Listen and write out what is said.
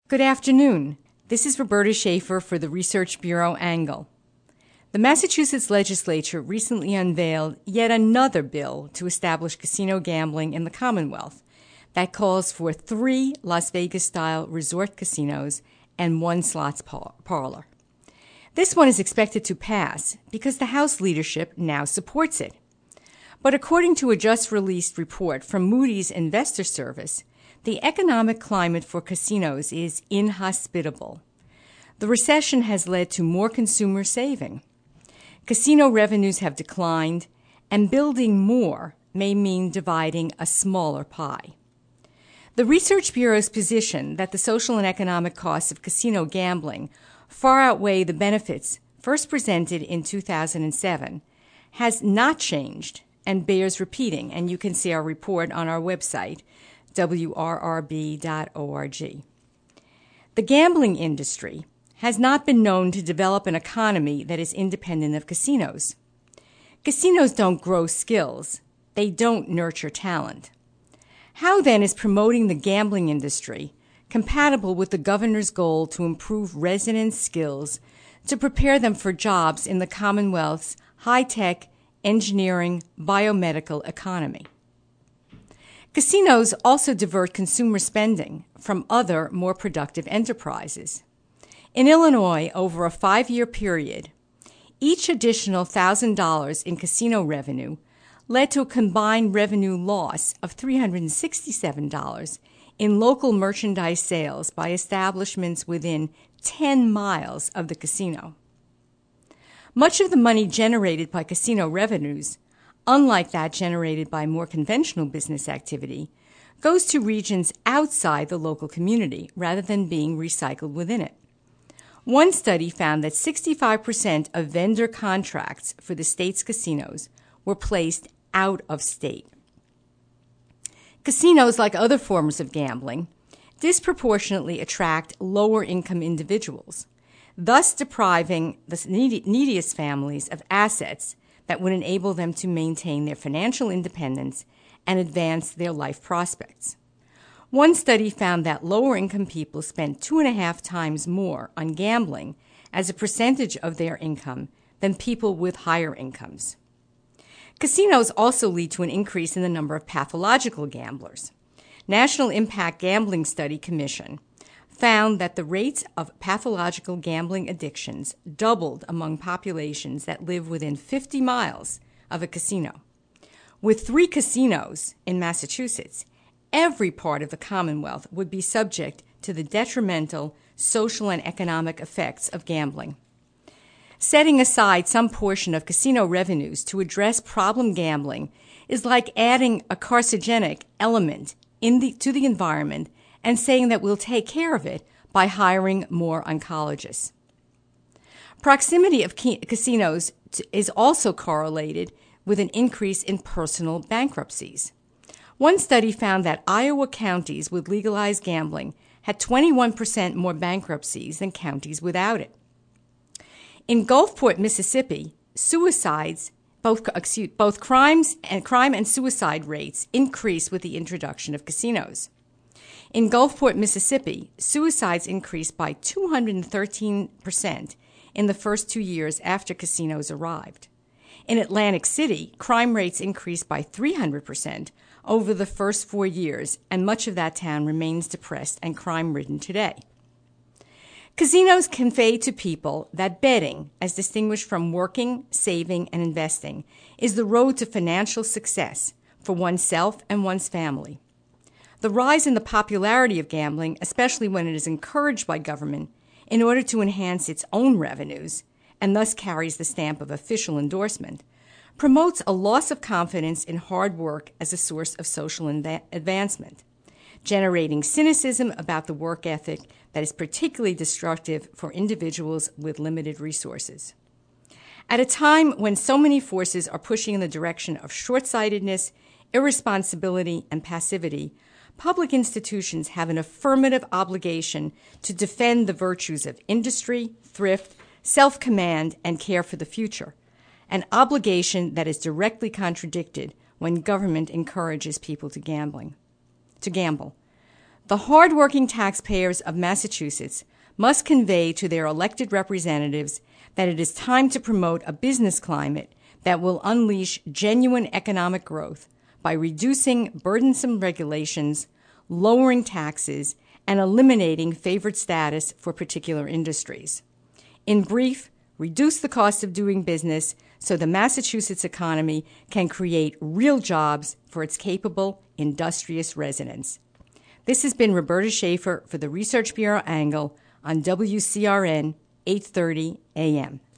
Good afternoon. This is Roberta Schaefer for the Research Bureau Angle. The Massachusetts legislature recently unveiled yet another bill to establish casino gambling in the Commonwealth that calls for 3 Las Vegas-style resort casinos and 1 slots parlor. This one is expected to pass because the House leadership now supports it. But according to a just-released report from Moody's Investor Service, the economic climate for casinos is inhospitable. The recession has led to more consumer saving. Casino revenues have declined, and building more may mean dividing a smaller pie. The Research Bureau's position that the social and economic costs of casino gambling far outweigh the benefits first presented in 2007 has not changed and bears repeating, and you can see our report on our website, wrrb.org. The gambling industry has not been known to develop an economy that is independent of casinos. Casinos don't grow skills. They don't nurture talent. How then is promoting the gambling industry compatible with the governor's goal to improve residents' skills to prepare them for jobs in the Commonwealth's high-tech, engineering, biomedical economy? Casinos also divert consumer spending from other, more productive enterprises. In Illinois, over a 5-year period, each additional $1,000 in casino revenue led to a combined revenue loss of $367 in local merchandise sales by establishments within 10 miles of the casino. Much of the money generated by casino revenues, unlike that generated by more conventional business activity, goes to regions outside the local community rather than being recycled within it. One study found that 65% of vendor contracts for the state's casinos were placed out of state. Casinos, like other forms of gambling, disproportionately attract lower-income individuals, thus depriving the neediest families of assets that would enable them to maintain their financial independence and advance their life prospects. One study found that lower-income people spend 2.5 times more on gambling as a percentage of their income than people with higher incomes. Casinos also lead to an increase in the number of pathological gamblers. National Impact Gambling Study Commission found that the rates of pathological gambling addictions doubled among populations that live within 50 miles of a casino. With 3 casinos in Massachusetts, every part of the Commonwealth would be subject to the detrimental social and economic effects of gambling. Setting aside some portion of casino revenues to address problem gambling is like adding a carcinogenic element to the environment and saying that we'll take care of it by hiring more oncologists. Proximity of casinos is also correlated with an increase in personal bankruptcies. One study found that Iowa counties with legalized gambling had 21% more bankruptcies than counties without it. In Gulfport, Mississippi, both crime and suicide rates increased with the introduction of casinos. In Gulfport, Mississippi, suicides increased by 213% in the first 2 years after casinos arrived. In Atlantic City, crime rates increased by 300% over the first 4 years, and much of that town remains depressed and crime-ridden today. Casinos convey to people that betting, as distinguished from working, saving, and investing, is the road to financial success for oneself and one's family. The rise in the popularity of gambling, especially when it is encouraged by government in order to enhance its own revenues, and thus carries the stamp of official endorsement, promotes a loss of confidence in hard work as a source of social advancement, generating cynicism about the work ethic that is particularly destructive for individuals with limited resources. At a time when so many forces are pushing in the direction of short-sightedness, irresponsibility, and passivity, public institutions have an affirmative obligation to defend the virtues of industry, thrift, self-command, and care for the future, an obligation that is directly contradicted when government encourages people to gamble. The hardworking taxpayers of Massachusetts must convey to their elected representatives that it is time to promote a business climate that will unleash genuine economic growth by reducing burdensome regulations, lowering taxes, and eliminating favored status for particular industries. In brief, reduce the cost of doing business so the Massachusetts economy can create real jobs for its capable, industrious residents. This has been Roberta Schaefer for the Research Bureau Angle on WCRN 830 AM.